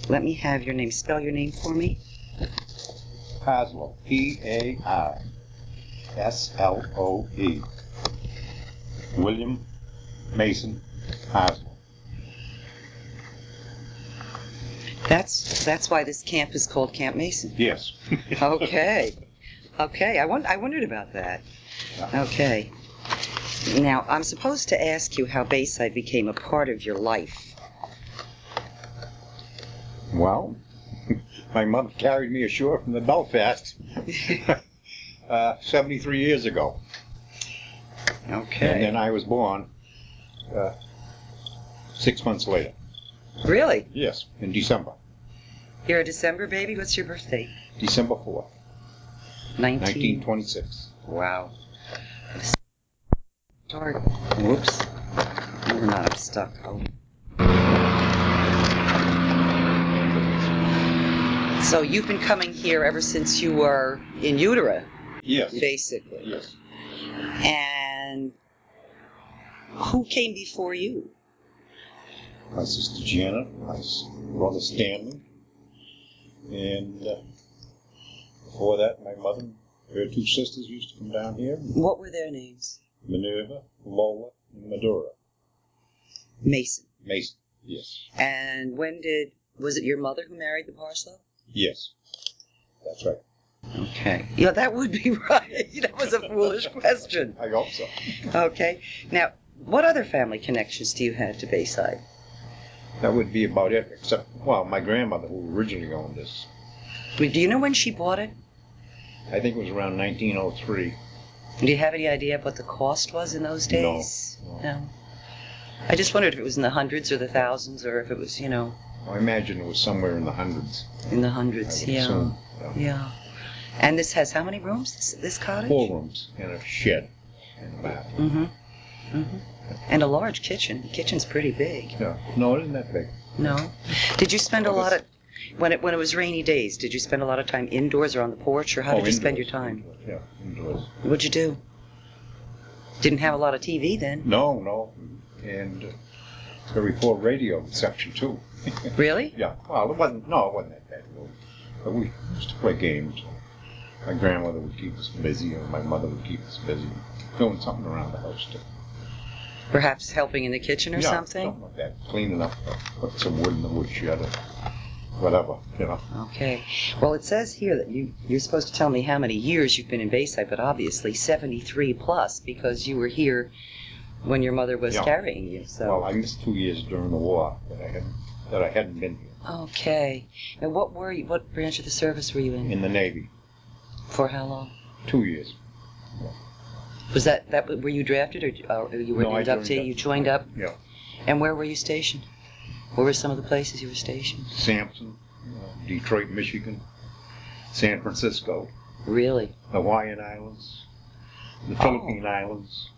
Let me have your name. Spell your name for me. Parsloe. Parsloe. William Mason Parsloe. That's why this camp is called Camp Mason. Yes. Okay. Okay. I wondered about that. Yeah. Okay. Now, I'm supposed to ask you how Bayside became a part of your life. Well, my mother carried me ashore from the Belfast 73 years ago. Okay. And then I was born 6 months later. Really? Yes, in December. You're a December baby? What's your birthday? December 4th, 1926. Wow. Start. Whoops. We're not up stuck. Oh. So you've been coming here ever since you were in utero, Yes. basically. Yes. And who came before you? My sister Janet, my brother Stanley, and before that, my mother and her two sisters used to come down here. What were their names? Minerva, Lola, and Medora. Mason. Mason, yes. And was it your mother who married the Parsloe? Yes, that's right. Okay. Yeah, that would be right. That was a foolish question. I hope so. Okay. Now, what other family connections do you have to Bayside? That would be about it, except, well, my grandmother who originally owned this. Do you know when she bought it? I think it was around 1903. Do you have any idea what the cost was in those days? No. I just wondered if it was in the hundreds or the thousands, or if it was, I imagine it was somewhere in the hundreds. In the hundreds, I would assume. Yeah. And this has how many rooms, this cottage? 4 rooms and a shed and a bathroom. Mm-hmm. Mm-hmm. And a large kitchen. The kitchen's pretty big. Yeah. No, it isn't that big. No. Did you spend a lot of... When it was rainy days, did you spend a lot of time indoors or on the porch, or how did you spend your time? Indoors, yeah, indoors. What'd you do? Didn't have a lot of TV then? No. And before radio reception, too. Really? Yeah. Well, it wasn't that bad. But we used to play games. My grandmother would keep us busy, or my mother would keep us busy doing something around the house, too. Perhaps helping in the kitchen or something? Something like that. Cleaning up, putting some wood in the woodshed, or whatever, Okay. Well, it says here that you're supposed to tell me how many years you've been in Bayside, but obviously 73 plus, because you were here when your mother was carrying you. So. Well, I missed 2 years during the war that I hadn't been here. Okay. And what branch of the service were you in? In the Navy. For how long? 2 years. Was that were you drafted, or you were an inductee? You joined up? Yeah. And where were you stationed? Where were some of the places you were stationed? Sampson, Detroit, Michigan, San Francisco. Really? Hawaiian Islands, the Philippine Islands,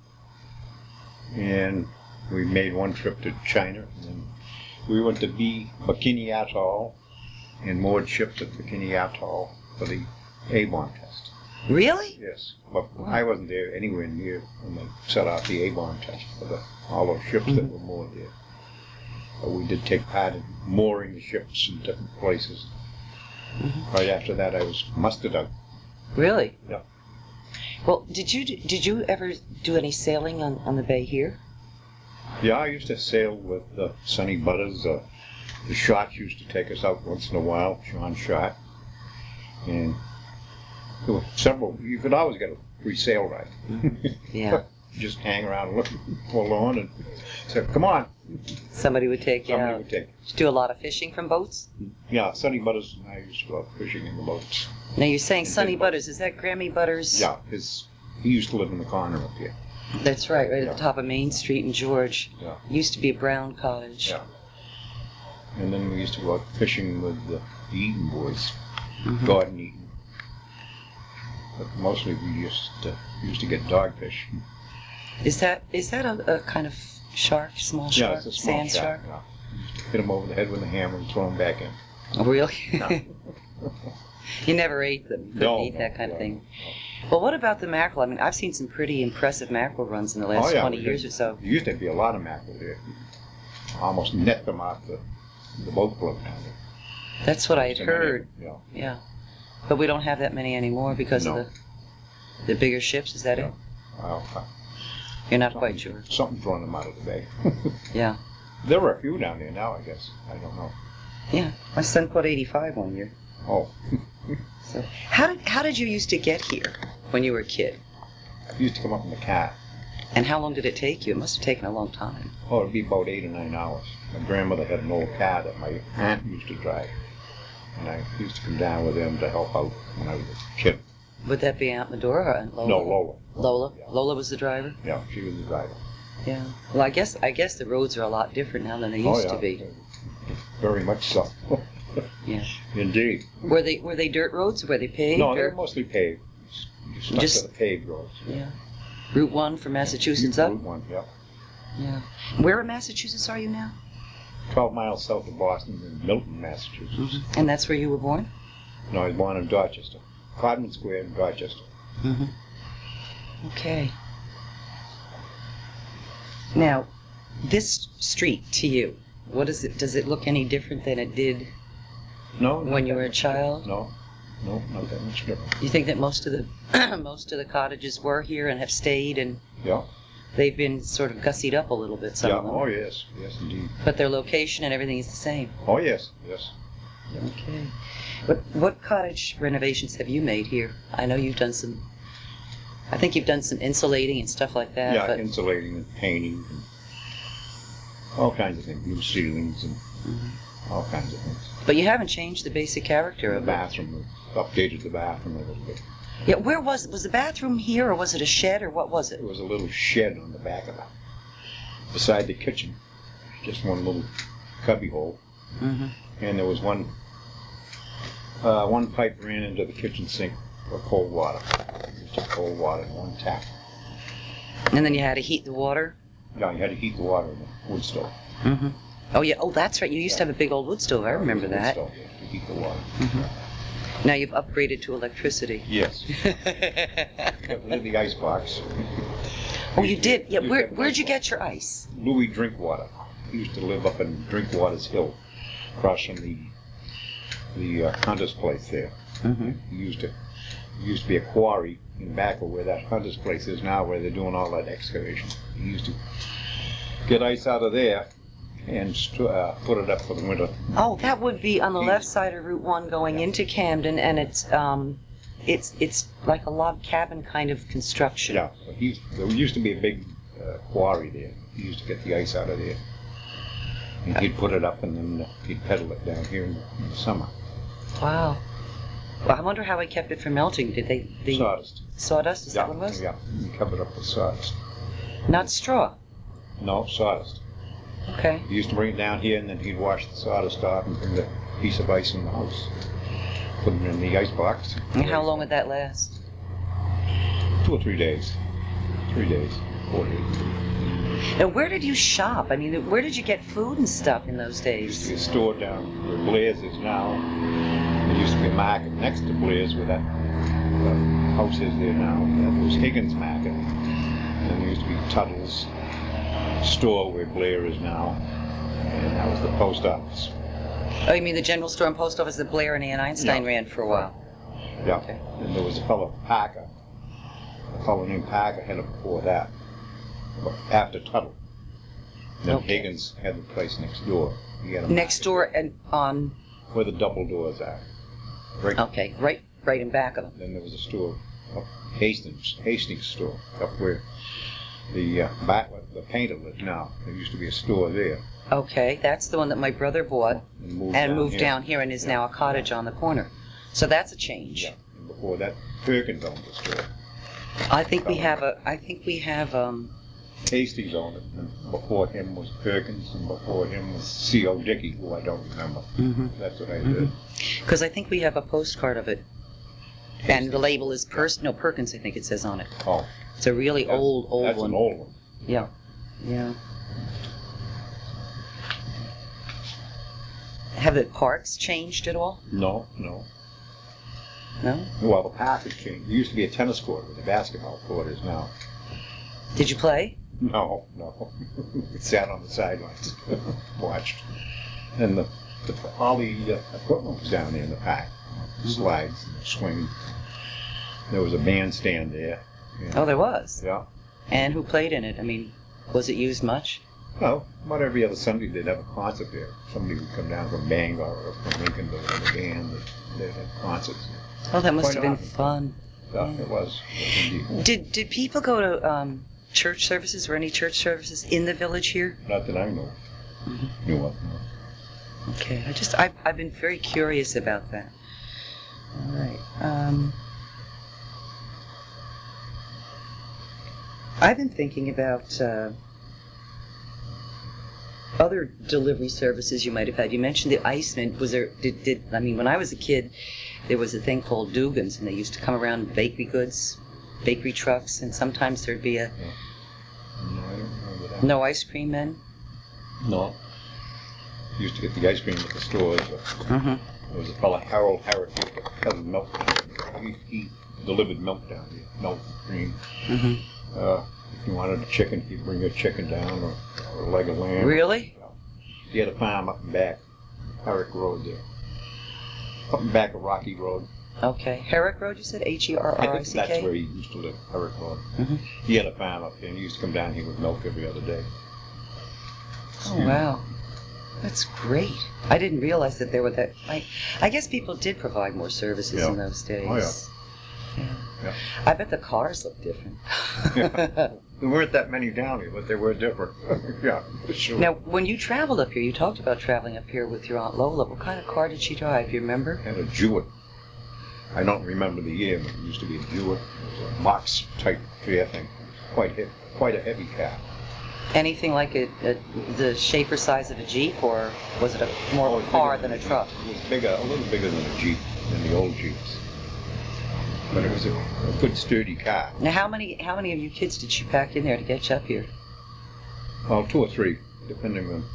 and we made one trip to China. And then we went to Bikini Atoll and moored ships at Bikini Atoll for the A-bomb test. Really? Yes, but I wasn't there anywhere near when they set out the A-bomb test for all those ships that were moored there. But we did take part in mooring the ships in different places. Right after that, I was mustered out. Really? Yeah. Well, did you ever do any sailing on the bay here? Yeah, I used to sail with Sonny Butters. The Schotts used to take us out once in a while, Sean Schott. And there were several. You could always get a free sail ride. Yeah. Just hang around, look forlorn, and say, "Come on." Somebody would take you out. Somebody would take. Did you do a lot of fishing from boats? Yeah, Sonny Butters and I used to go out fishing in the boats. Now you're saying Sonny Butters. Is that Grammy Butters? Yeah, he used to live in the corner up here. That's right at the top of Main Street in George. Yeah. Used to be a brown cottage. Yeah. And then we used to go out fishing with the Eaton boys, Gordon Eaton. But mostly we used to get dogfish. Is that a kind of shark, small shark? Yeah, it's a small sand shark. Yeah. Hit him over the head with a hammer and throw him back in. Oh, really? No. You never ate them? Couldn't eat that kind of thing? No. Well, what about the mackerel? I mean, I've seen some pretty impressive mackerel runs in the last 20 years or so. There used to be a lot of mackerel there. Almost net them off the boat club down there. That's what I had So many, heard. Yeah. Yeah. But we don't have that many anymore because No. of the bigger ships. Is that Yeah. it? Well, You're not quite sure. Something's running them out of the bay. Yeah. There were a few down there now, I guess. I don't know. Yeah. My son caught 85 one year. Oh. So how did you used to get here when you were a kid? I used to come up in the cat. And how long did it take you? It must have taken a long time. Oh, it'd be about 8 or 9 hours. My grandmother had an old car that my aunt used to drive. And I used to come down with them to help out when I was a kid. Would that be Aunt Medora or Aunt Lola? No, Lola. Lola? Yeah. Lola was the driver? Yeah, she was the driver. Yeah. Well, I guess the roads are a lot different now than they used to be. Very much so. Yeah. Indeed. Were they dirt roads or were they paved? No, they were mostly paved. Stuck Just- to the paved roads. Yeah. Route 1 from Massachusetts up? Route 1, yeah. Yeah. Where in Massachusetts are you now? 12 miles south of Boston in Milton, Massachusetts. And that's where you were born? No, I was born in Dorchester. Codman Square in Dorchester. Okay. Now, this street to you, what is it? Does it look any different than it did No, when you were a child? No, not that much different. You think that most of the cottages were here and have stayed, and Yeah. they've been sort of gussied up a little bit, some Yeah, of them. oh yes, yes indeed. But their location and everything is the same. Oh yes, yes. Okay. What cottage renovations have you made here? I know you've done some. I think you've done some insulating and stuff like that. Yeah, but insulating and painting and all kinds of things. New ceilings and all kinds of things. But you haven't changed the basic character The of it. bathroom, updated the bathroom a little bit. Yeah, where was the bathroom here, or was it a shed, or what was it? There was a little shed on the back of it, beside the kitchen. Just one little cubby hole. And there was one pipe ran into the kitchen sink for cold water. Just cold water and one tap. And then you had to heat the water? Yeah, you had to heat the water in the wood stove. Oh, yeah. Oh, that's right. You used to have a big old wood stove. I remember Wood that. stove, yeah, to heat the water. Now you've upgraded to electricity. Yes. Got rid of the ice box. Oh, you did? Yeah. Used to have Where'd you ice get your ice? Louis Drinkwater. He used to live up in Drinkwater's Hill, across from the Hunter's place there. He used to be a quarry in back of where that Hunter's place is now, where they're doing all that excavation. He used to get ice out of there and put it up for the winter. Oh, that would be on the left side of Route 1 going into Camden, and it's like a log cabin kind of construction. Yeah, but there used to be a big quarry there. He used to get the ice out of there. And he'd put it up, and then he'd pedal it down here in the summer. Wow. Well, I wonder how he kept it from melting. Did they Sawdust. Sawdust? Is that what it was? Yeah, he covered up with sawdust. Not straw. No, sawdust. Okay. He used to bring it down here, and then he'd wash the sawdust off and bring the piece of ice in the house. Put it in the ice box. And how long would that last? 2 or 3 days. 3 days. 4 days. Now, where did you shop? I mean, where did you get food and stuff in those There used to be days? a store down where Blair's is now. There used to be a market next to Blair's where that house is there now. That was Higgins Market. And then there used to be Tuttle's store where Blair is now. And that was the post office. Oh, you mean the general store and post office that Blair and Ann Einstein ran for a while? Yeah. Okay. And there was a fellow, Parker. A fellow named Parker had it before that. After Tuttle. Then Okay. Higgins had the place next door. He had a Next market door and on. where the double doors are. Right. Okay, right in back of them. Then there was a store up Hastings store, up where the Battler, the painter lives now. There used to be a store there. Okay, that's the one that my brother bought and moved here. down here and is now a cottage on the corner. So that's a change. Yeah. And before that, Perkins owned the store. I think we have Hastings owned it. And before him was Perkins, and before him was C.O. Dickey, who I don't remember. That's what I did. because I think we have a postcard of it. And the label is Perkins, I think it says on it. Oh. It's a really old That's one. an old one. Yeah. Yeah. Have the parks changed at all? No. No? Well, the park has changed. There used to be a tennis court where the basketball court is now. Did you play? No. It sat on the sidelines, watched. And all the equipment was down there in the pack. Slides, swing. There was a bandstand there. Oh, there was? Yeah. And who played in it? I mean, was it used much? Well, about every other Sunday they'd have a concert there. Somebody would come down from Bangor or from Lincolnville with a band. They'd have concerts. Oh, that must Quite have been often. fun. Yeah, it was indeed. Did people go to church services or any church services in the village here? Not that I know. Knew of. No. Okay, I've been very curious about that. All right. I've been thinking about other delivery services you might have had. You mentioned the Iceman. Was there? I mean, when I was a kid, there was a thing called Dugan's, and they used to come around with bakery goods, bakery trucks, and sometimes there'd be a. No, I don't remember that. No ice cream men. No. Used to get the ice cream at the stores. There was a fellow, Harold Harris, who had milk. He delivered milk down here, milk, cream. If you wanted a chicken, he'd bring a chicken down or a leg of lamb. Really? He had a farm up and back, Herrick Road there. Up and back of Rocky Road. Okay. Herrick Road, you said? Herrick? I think that's where he used to live, Herrick Road. He had a farm up there, and he used to come down here with milk every other day. Oh, wow. That's great. I didn't realize that there were that. I guess people did provide more services in those days. Oh, yeah. I bet the cars look different. There weren't that many down here, but they were different. Yeah, for sure. Now, when you traveled up here, you talked about traveling up here with your Aunt Lola. What kind of car did she drive? Do you remember? Had a Jewett. I don't remember the year, but it used to be a Jewett. It was a Mox type thing. Quite a heavy car. Anything like the shape or size of a Jeep, or was it more of a car than a truck? It was bigger, a little bigger than a Jeep, than the old Jeeps. But it was a good sturdy car. Now, how many of you kids did she pack in there to get you up here? Well, 2 or 3, depending on,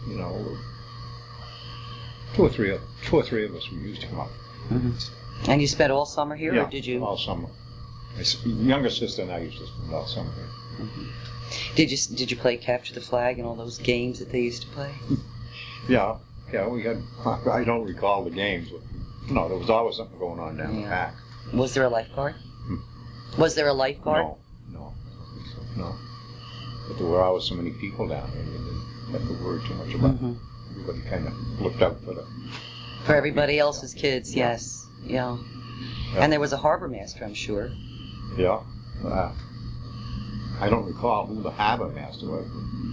two or three of us we used to come up. And you spent all summer here, or did you? All summer. My younger sister and I used to spend all summer here. Did you play capture the flag and all those games that they used to play? Yeah, we had. I don't recall the games, but there was always something going on down the pack. Was there a lifeguard? Was there a lifeguard? No. But there were always so many people down there. You didn't have to worry too much about it. Everybody kind of looked out for everybody else's kids. Yes. Yeah. And there was a harbor master, I'm sure. Yeah. I don't recall who the harbor master was.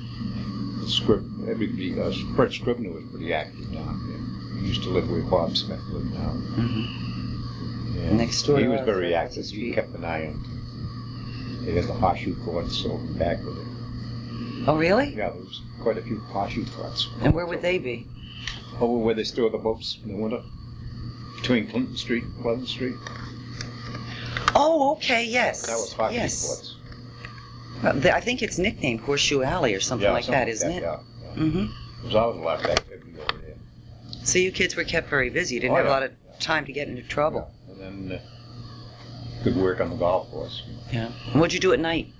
Fred Scribner was pretty active down there. He used to live where Bob Smith lived now. Next door. He was very active. He kept an eye on things. They had the horseshoe courts over back with it. Oh, really? Yeah, there was quite a few horseshoe courts. And where would they be? Over where they store the boats in the winter. Between Clinton Street and Pleasant Street. Oh, okay, yes. That was horseshoe courts. I think it's nicknamed Horseshoe Alley or something like that, isn't it? Yeah. There was always a lot of activity over there. So you kids were kept very busy. You didn't have a lot of time to get into trouble. Yeah. And then good work on the golf course. Yeah. And what'd you do at night?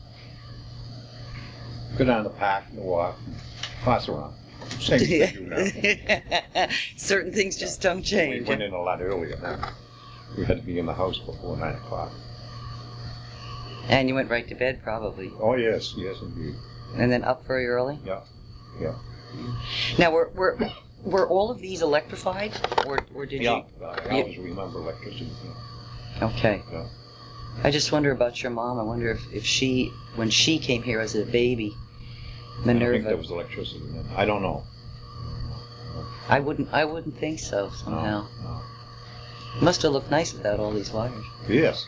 Go down the park and walk, pass around. Same as they do now. Certain things just don't change. We went in a lot earlier now. We had to be in the house before 9 o'clock. And you went right to bed, probably. Oh, yes, indeed. And then up very early? Yeah. Now, were all of these electrified, or did you? Yeah, I always remember electricity. Yeah. Okay. Yeah. I just wonder about your mom. I wonder if she, when she came here as a baby, Minerva. I think there was electricity then. I don't know. I wouldn't think so somehow. No. Must have looked nice without all these wires. Yes.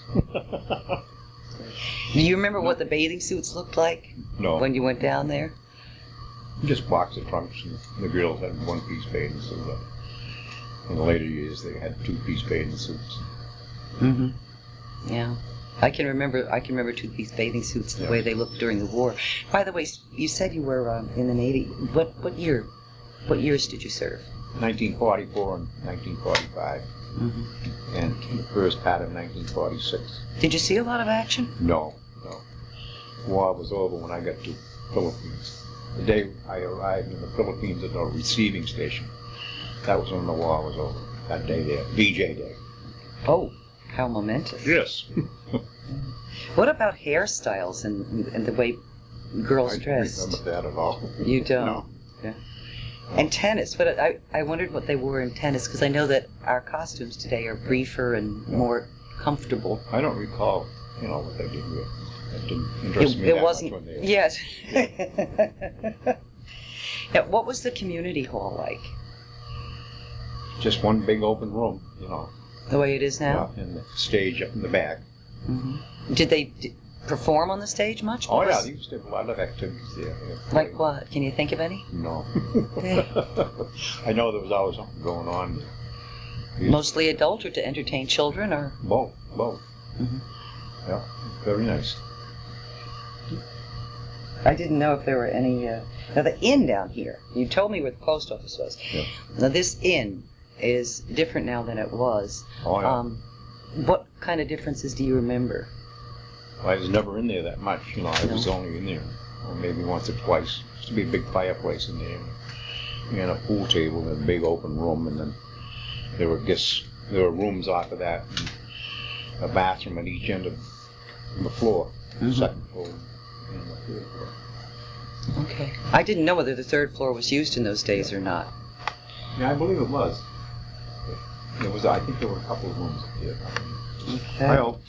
Do you remember what the bathing suits looked like? No. When you went down there? Just box of trunks, and the girls had one-piece bathing suit. In the later years, they had two-piece bathing suits. Yeah. I can remember two-piece bathing suits the way they looked during the war. By the way, you said you were in the Navy. What years did you serve? 1944 and 1945. And the first part of 1946. Did you see a lot of action? No. The war was over when I got to the Philippines. The day I arrived in the Philippines at a receiving station, That was when the war was over. That day there, VJ Day. Oh, how momentous. Yes. What about hairstyles and the way girls I don't dressed? remember that at all. You don't? No. Yeah. And tennis. But I wondered what they wore in tennis, because I know that our costumes today are briefer and more comfortable. I don't recall, what they did. It didn't interest me It that wasn't. much when they. Yes. Yeah. Now, what was the community hall like? Just one big open room, The way it is now? Yeah, and the stage up in the back. Mm-hmm. Did they perform on the stage much? Oh, yeah, they used to have a lot of activities there. Like what? Can you think of any? No. I know there was always something going on. Mostly adult, or to entertain children, or? Both. Mm-hmm. Yeah, very nice. I didn't know if there were any. Now, the inn down here, you told me where the post office was. Yeah. Now, this inn is different now than it was. Oh, yeah. What kind of differences do you remember? I was never in there that much, I was only in there maybe once or twice. There used to be a big fireplace in there, and a pool table in a big open room, and then there were rooms off of that, and a bathroom at each end of the floor, Mm-hmm. second floor and the third floor. Okay. I didn't know whether the third floor was used in those days or not. Yeah, I believe it was. I think there were a couple of rooms up there. Okay. I hope.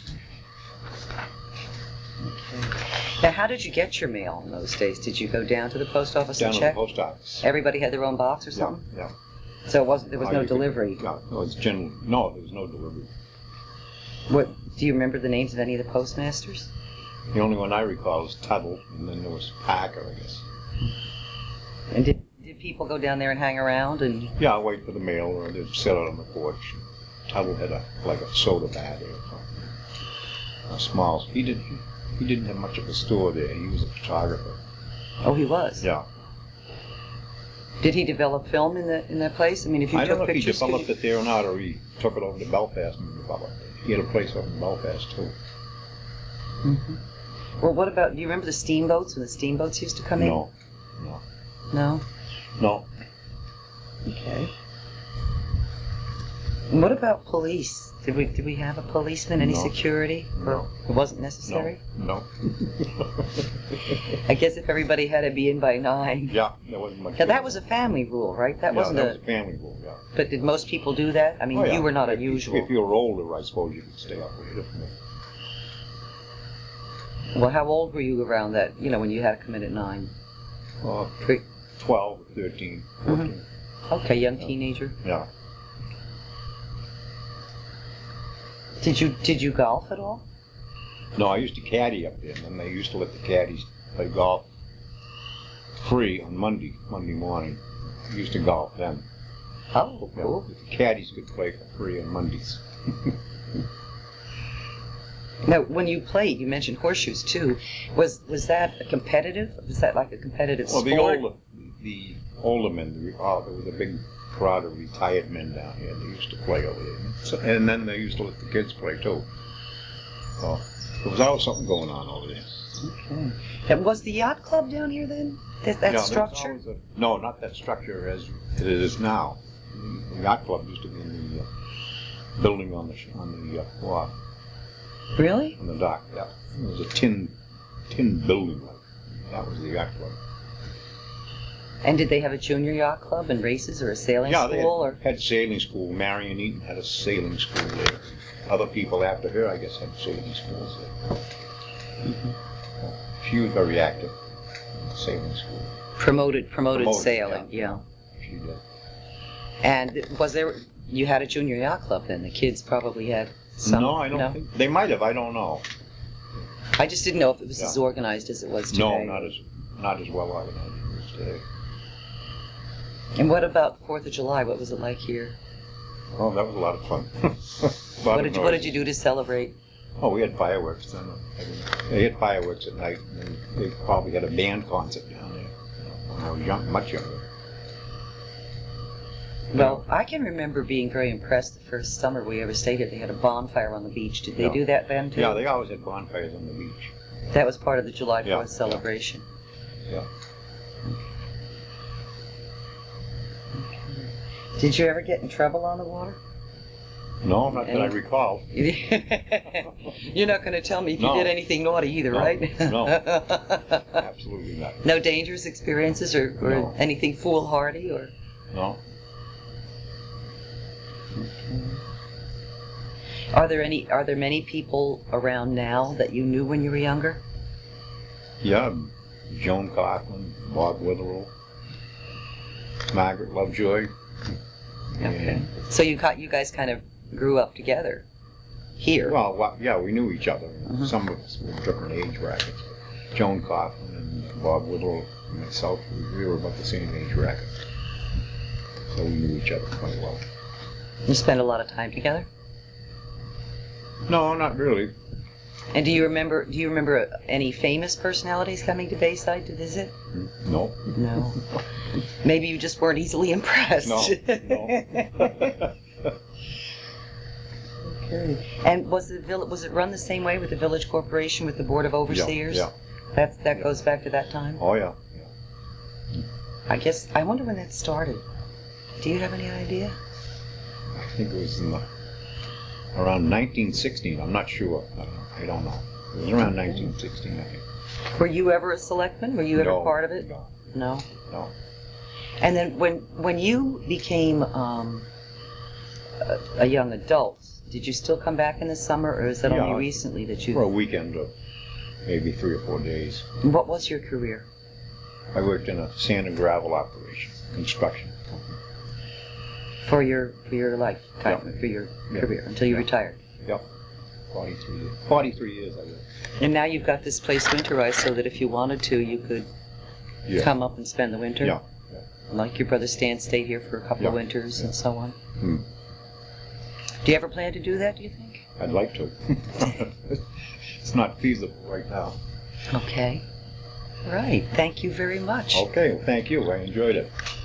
Now, how did you get your mail in those days? Did you go down to the post office Down and to check? the post office. Everybody had their own box or something? Yeah. So there was no delivery? No, there was no delivery. What, do you remember the names of any of the postmasters? The only one I recall was Tuttle, and then there was Packer, I guess. And did people go down there and hang around? And Yeah, I'll wait for the mail, or they'd sit out on the porch. Tuttle had a soda vat or something. A small. He didn't have much of a store there. He was a photographer. oh, he was? Yeah. Did he develop film in that place? I mean, if you I took don't know if he pictures, developed it there or not, or he took it over to Belfast and developed it. He had a place up in Belfast too. Mm-hmm. Well, what about? Do you remember the steamboats when the steamboats used to come in? No. No. Okay. And what about police? Did we have a policeman? Any No. security? No. Or it wasn't necessary? No. I guess if everybody had to be in by 9. Yeah, there wasn't much. Now that was a family rule, right? That wasn't was a family rule. Yeah. But did most people do that? I mean, Oh, yeah. you were not If unusual. If you were older, I suppose you could stay up later. Well, how old were you around that? When you had to come in at 9. 12, 13, 14. Mm-hmm. Okay, young teenager. Yeah. Did you golf at all? No, I used to caddy up there, and then they used to let the caddies play golf free on Monday morning. I used to golf then. Oh, cool. The caddies could play for free on Mondays. Now, when you played, you mentioned horseshoes too. Was that a competitive? Was that like a competitive sport? The older men, there was a big crowd of retired men down here. They used to play over there, and then they used to let the kids play too. So there was always something going on over there. Okay. And was the yacht club down here then? That structure? No, not that structure as it is now. The yacht club used to be in the building on the wharf. Really? On the dock, yeah. It was a tin building. That was the yacht club. And did they have a junior yacht club and races or a sailing school? Yeah, they had sailing school. Marion Eaton had a sailing school there. Other people after her, I guess, had sailing schools there. Mm-hmm. She was very active in the sailing school. Promoted sailing, yeah. She did. And you had a junior yacht club then? The kids probably had some? No, I don't think. They might have, I don't know. I just didn't know if it was as organized as it was today. No, not as well organized as it is today. And what about 4th of July? What was it like here? Oh, that was a lot of fun. What did you do to celebrate? Oh, we had fireworks then. They had fireworks at night, and they probably had a band concert down there when I was much younger. Well, I can remember being very impressed the first summer we ever stayed here. They had a bonfire on the beach. Did they do that then, too? Yeah, they always had bonfires on the beach. That was part of the July 4th celebration. Yeah. Did you ever get in trouble on the water? No, not that I recall. You're not going to tell me if you No. did anything naughty either, No, right? no. Absolutely not. No dangerous experiences or No. anything foolhardy or. No. Are there many people around now that you knew when you were younger? Yeah, Joan Coughlin, Bob Witherell, Margaret Lovejoy. Okay. So you guys kind of grew up together here. Well, yeah, we knew each other. Mhm. Some of us were different age brackets. Joan Coughlin and Bob Witherell and myself, we were about the same age bracket. So we knew each other quite well. You spent a lot of time together? No, not really. And do you remember any famous personalities coming to Bayside to visit? No. No. Maybe you just weren't easily impressed. No. Okay. And was it run the same way with the village corporation with the board of overseers? Yeah. That goes back to that time. Oh, yeah. I wonder when that started. Do you have any idea? I think it was around 1916. I'm not sure. I don't know. It was around 1916, I think. Were you ever a selectman? Were you ever No, part of it? No. No. No. And then when you became a young adult, did you still come back in the summer, or is that Yeah, only recently that you? For a weekend of maybe 3 or 4 days. What was your career? I worked in a sand and gravel operation, construction. For your lifetime, Yeah. for your Yeah. career, until you Yeah. retired. Yep. 43 years. 43 years I worked. And now you've got this place winterized so that if you wanted to, you could Yeah. come up and spend the winter. Yeah. Like your brother Stan stayed here for a couple of Yeah. winters Yeah. and so on. Hmm. Do you ever plan to do that, do you think? I'd like to. It's not feasible right now. Okay. Right. Thank you very much. Okay, well, thank you. I enjoyed it.